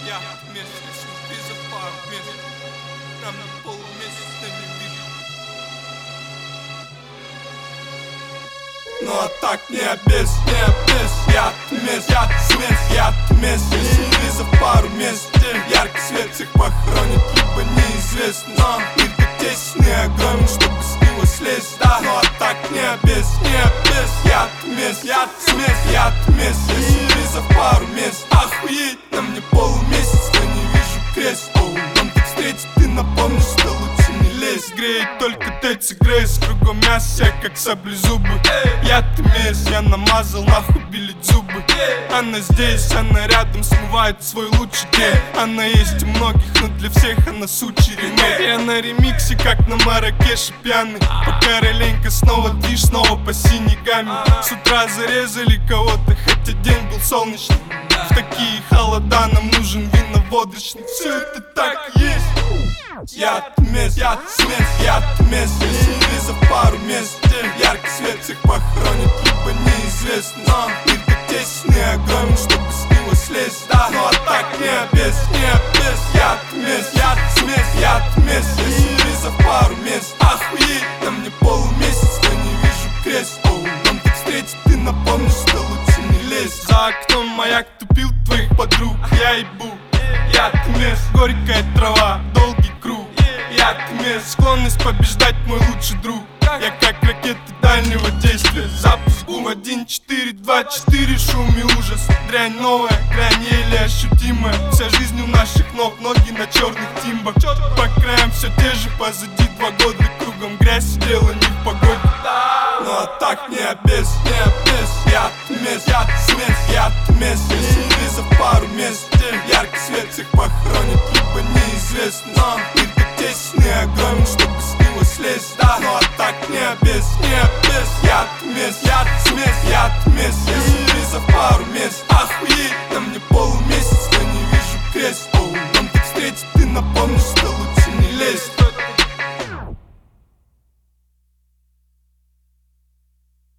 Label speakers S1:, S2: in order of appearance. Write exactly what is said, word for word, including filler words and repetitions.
S1: Я вместе сюрпризов пару мест. Нам на полумесяца не вижу. Ну а так не обез, не обез. Я отмес, я смес, я отмес. Сюрпризов пару мест. Яркий свет всех похоронит, либо неизвестно. Но мир так тесен и огромен, чтобы с него слезть. Да, ну а так не обез, не обез. Я отмес, я отмес, я отмес. Сюрпризов пару мест. Охуеть, на мне полумесяц, но не вижу крест. Оу, он так встретит, ты напомнишь, что лучше не лезть. Греет только Теци Грейс, кругом мясо, как саблезубы. Я тмес, я намазал, нахуй белить зубы. Она здесь, она рядом, смывает свой лучший день. Она есть у многих, но для всех она сучий ремейк. Я на ремиксе, как на Маракеше пьяный. Пока Роленька снова движ, снова по синей гамме. С утра зарезали кого-то, хотя день был солнечный. В такие холода нам нужен вино-водочник. Все это так и есть. Я отмес, я смес, я отмес. Сюрпризов пару мест. Яркий свет всех похоронит, либо неизвестно. Но мир так тесен и огромен, чтобы с него слезть. Да, ну а так не обез, не обез. Я отмес, я отмес, я отмес. Сюрпризов пару мест. Охуеть, на мне полумесяц, но не вижу крест. Оу, он так встретит, ты напомнишь, что лучше не лезть. За окном маяк тупил твоих подруг. Я ебу, я отмес. Горькая трава, долгий круг. Я отмес, склонность побеждать мой лучший друг. Я как ракеты дальнего действия. Запуск бум, один, четыре, два, четыре. Шум и ужас, дрянь новая, грань еле ощутимая. Вся жизнь у наших ног, ноги на черных тимбах. По краям все те же, позади два года. Кругом грязь, дело не в погоде. Ну а так не обез, не обез. Я отмес, я смес, я отмес. Сюрпризов пару мест. Яркий свет всех похоронит, либо неизвестно. Но мир так тесен и огромен, что